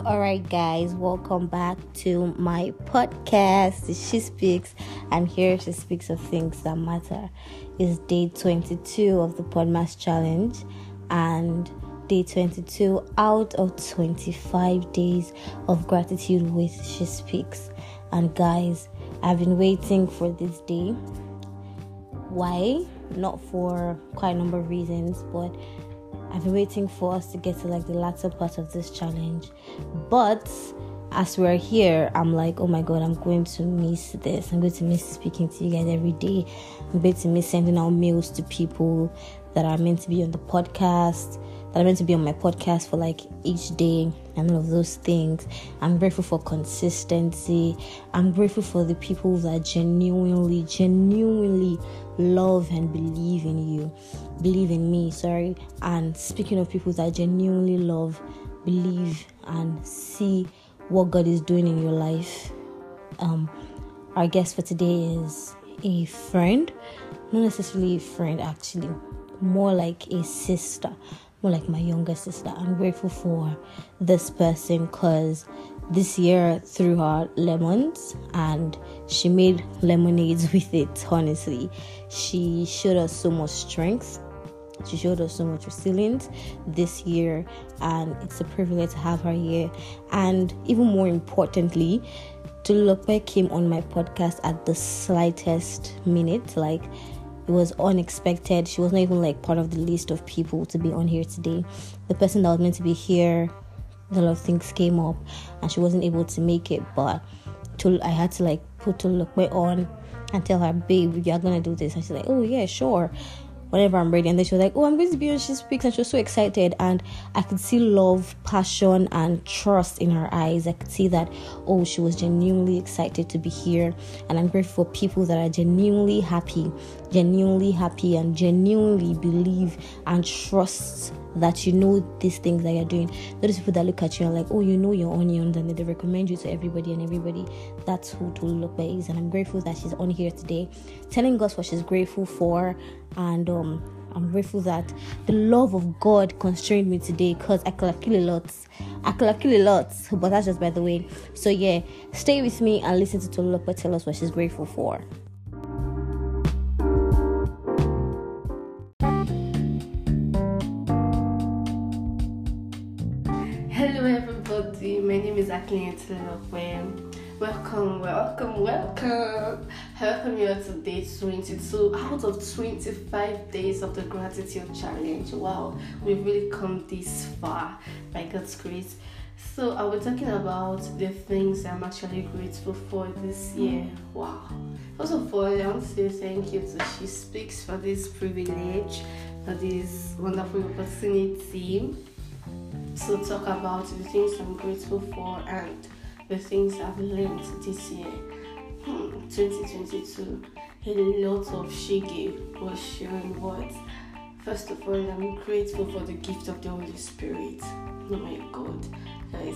All right, guys, welcome back to my podcast. She Speaks, and here she speaks of things that matter. It's day 22 of the Podmas Challenge, and day 22 out of 25 days of gratitude with She Speaks. And guys, I've been waiting for this day. Why? Not for quite a number of reasons, but I've been waiting for us to get to the latter part of this challenge. But as we're here, I'm like, oh my God, I'm going to miss this. I'm going to miss speaking to you guys every day. I'm going to miss sending out mails to people that are meant to be on the podcast, that are meant to be on my podcast for each day and all of those things. I'm grateful for consistency. I'm grateful for the people that genuinely love and believe in me, and speaking of people that genuinely love, believe, and see what God is doing in your life, our guest for today is a friend, not necessarily a friend actually, more like a sister, more like my younger sister. I'm grateful for this person because this year threw her lemons and she made lemonades with it. Honestly, she showed us so much strength. She showed us so much resilience this year, and it's a privilege to have her here. And even more importantly, Tolulope came on my podcast at the slightest minute. It was unexpected. She was not even part of the list of people to be on here today. The person that was meant to be here, a lot of things came up and she wasn't able to make it, but I had to put Tolulope on and tell her, babe, you're gonna do this. And she's like, oh yeah, sure, whenever I'm ready. And then she was like, oh, I'm going to be on She Speaks. And she was so excited, and I could see love, passion, and trust in her eyes. I could see that, she was genuinely excited to be here. And I'm grateful for people that are genuinely happy, and genuinely believe and trust that you know these things that you're doing. Those people that look at you and your onions, and they recommend you to everybody and everybody. That's who Tolulope is. And I'm grateful that she's on here today, telling us what she's grateful for. And I'm grateful that the love of God constrained me today, because I could have killed a lot, but that's just by the way. So yeah, stay with me and listen to Tolulope tell us what she's grateful for. Hello everybody, my name is Akin Tolulope. Welcome. I welcome you to day 22 out of 25 days of the Gratitude Challenge. Wow, we've really come this far by God's grace. So I was talking about the things I'm actually grateful for this year. Wow. First of all, I want to say thank you to She Speaks for this privilege, for this wonderful opportunity to talk about the things I'm grateful for and the things I've learned this year. 2022, a lot of shege was sharing, but first of all, I'm grateful for the gift of the Holy Spirit. Oh my God, guys,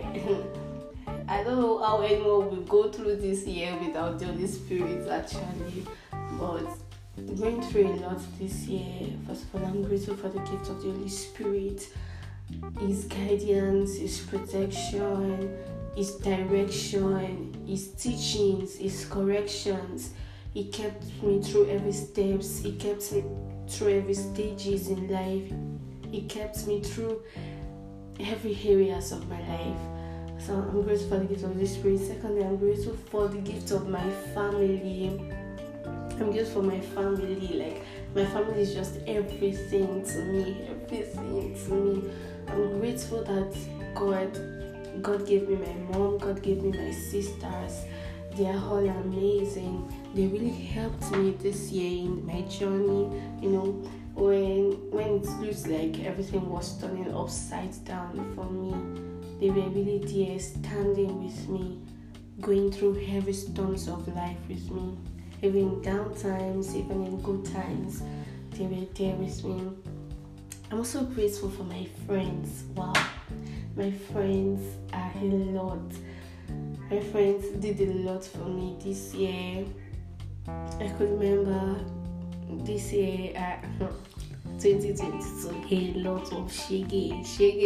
I don't know how anyone will go through this year without the Holy Spirit actually, but going through a lot this year. First of all, I'm grateful for the gift of the Holy Spirit, His guidance, His protection, His direction, His teachings, His corrections. He kept me through every steps. He kept me through every stages in life. He kept me through every areas of my life. So I'm grateful for the gift of the Spirit. Secondly, I'm grateful for the gift of my family. I'm grateful for my family. My family is just everything to me. I'm grateful that God gave me my mom, God gave me my sisters. They are all amazing. They really helped me this year in my journey. When it looks like everything was turning upside down for me, they were really there, standing with me, going through heavy storms of life with me. Even in down times, even in good times, they were there with me. I'm also grateful for my friends. Wow, my friends are a lot. My friends did a lot for me this year. I could remember this year, 2022, a lot of shaggy.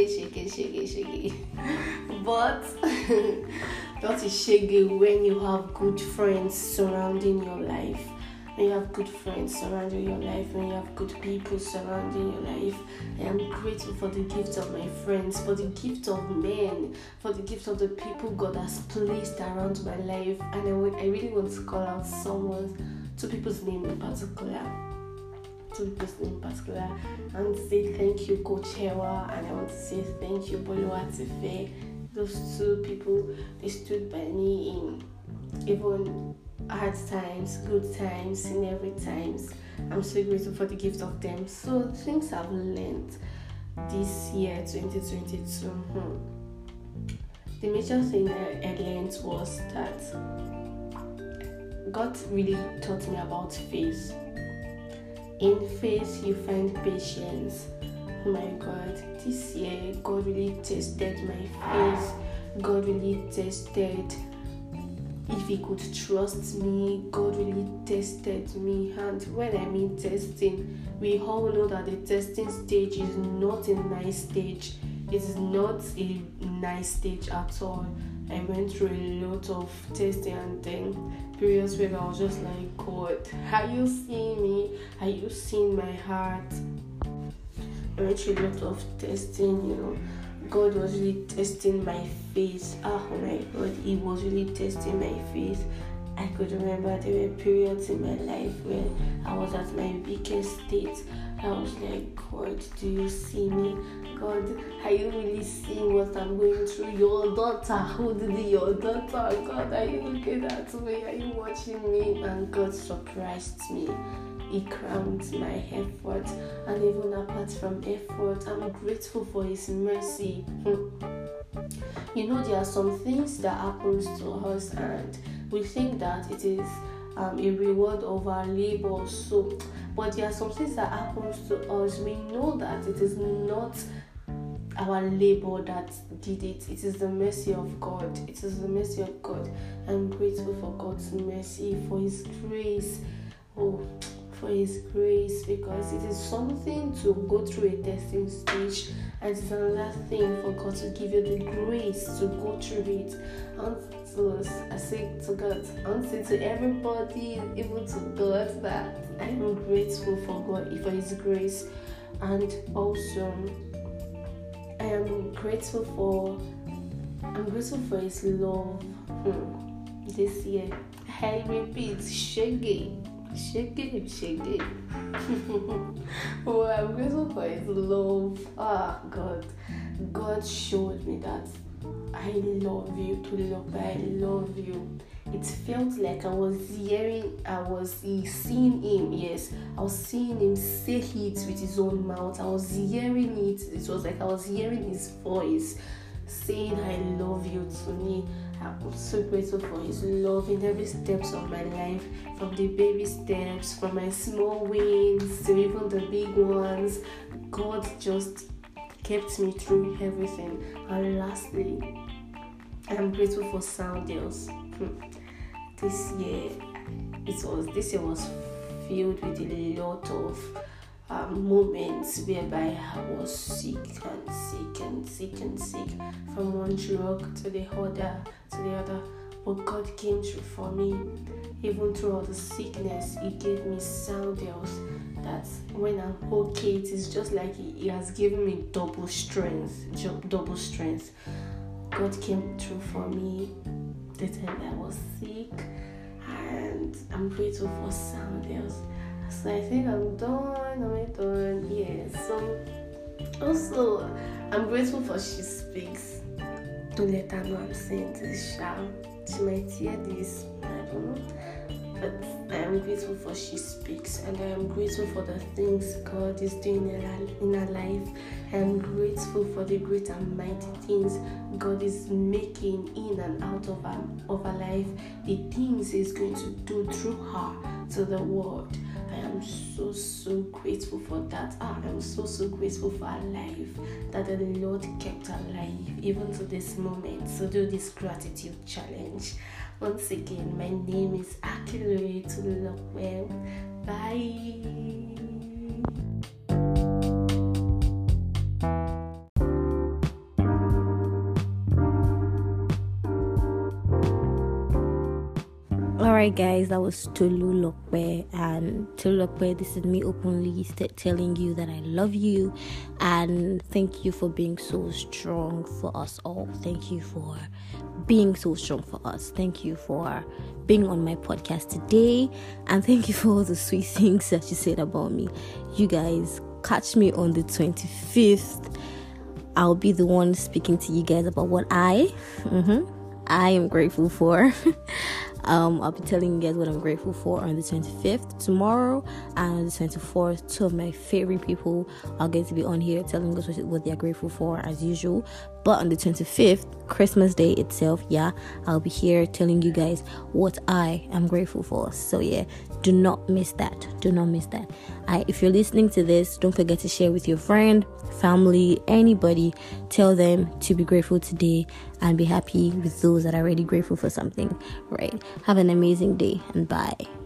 But that is shaggy when you have good friends surrounding your life. When you have good friends surrounding your life, when you have good people surrounding your life. I am grateful for the gift of my friends, for the gift of men, for the gift of the people God has placed around my life. And I really want to call out two people's name in particular. And say thank you, Coach Hewa, and I want to say thank you, Boluwatife. Those two people, they stood by me in even hard times, good times, in every times. I'm so grateful for the gift of them. So things I've learned this year, 2022. The major thing I learned was that God really taught me about faith. In faith, you find patience. Oh my God, this year, God really tested my faith. God really tested if He could trust me. God really tested me. And when I mean testing, we all know that the testing stage is not a nice stage. It is not a nice stage at all. I went through a lot of testing and then periods where I was just like, God, are you seeing me? Are you seeing my heart? I went through a lot of testing, God was really testing my faith. Oh my God, He was really testing my faith. I could remember there were periods in my life where I was at my weakest state. I was like, God, do you see me? God, are you really seeing what I'm going through? Your daughter, your daughter? God, are you looking at me? Are you watching me? And God surprised me. He crowned my effort, and even apart from effort, I'm grateful for His mercy. There are some things that happens to us, and we think that it is a reward of our labor. But there are some things that happens to us. We know that it is not our labor that did it. It is the mercy of God. It is the mercy of God. I'm grateful for God's mercy, for His grace. For His grace, because it is something to go through a testing stage, and it's another thing for God to give you the grace to go through it. I say to God, I say to everybody, even to God, that I'm grateful for God, for His grace, and also I'm grateful for His love. This year, I repeat, shaggy. Oh, I'm grateful for His love. God showed me that I love you, Tulilope, I love you. It felt like I was seeing Him. Yes, I was seeing Him say it with His own mouth. I was hearing it. It was like I was hearing His voice saying, I love you to me. I'm so grateful for His love in every steps of my life, from the baby steps, from my small wins to even the big ones. God just kept me through everything. And lastly, I'm grateful for Soundels. This year was filled with a lot of moments whereby I was sick, from one drug to the other. But God came through for me. Even through all the sickness, He gave me Soundels. That when I'm okay, it is just like He has given me double strength. God came through for me the time I was sick, and I'm grateful for Soundels. So I think I'm done. Yes. So also, I'm grateful for She Speaks. Don't let her know I'm saying this, Sham. She might hear this, I don't know. But I am grateful for She Speaks, and I am grateful for the things God is doing in her life. I am grateful for the great and mighty things God is making in and out of her life. The things He's going to do through her to the world. I am so grateful for that. I'm so grateful for her life, that the Lord kept her alive even to this moment. So do this gratitude challenge. Once again, my name is Akiloye Tulilope. Bye. Alright guys, that was Tolu Lokwe, and Tolu Lokwe, this is me openly telling you that I love you, and thank you for being so strong for us all. Thank you for being so strong for us. Thank you for being on my podcast today, and thank you for all the sweet things that you said about me. You guys, catch me on the 25th. I'll be the one speaking to you guys about what I am grateful for. I'll be telling you guys what I'm grateful for on the 25th tomorrow, and on the 24th, two of my favorite people are going to be on here telling us what they're grateful for as usual. But on the 25th, Christmas Day itself, I'll be here telling you guys what I am grateful for. So do not miss that. If you're listening to this, don't forget to share with your friend, family, anybody. Tell them to be grateful today and be happy with those that are already grateful for something, right? Have an amazing day, and bye.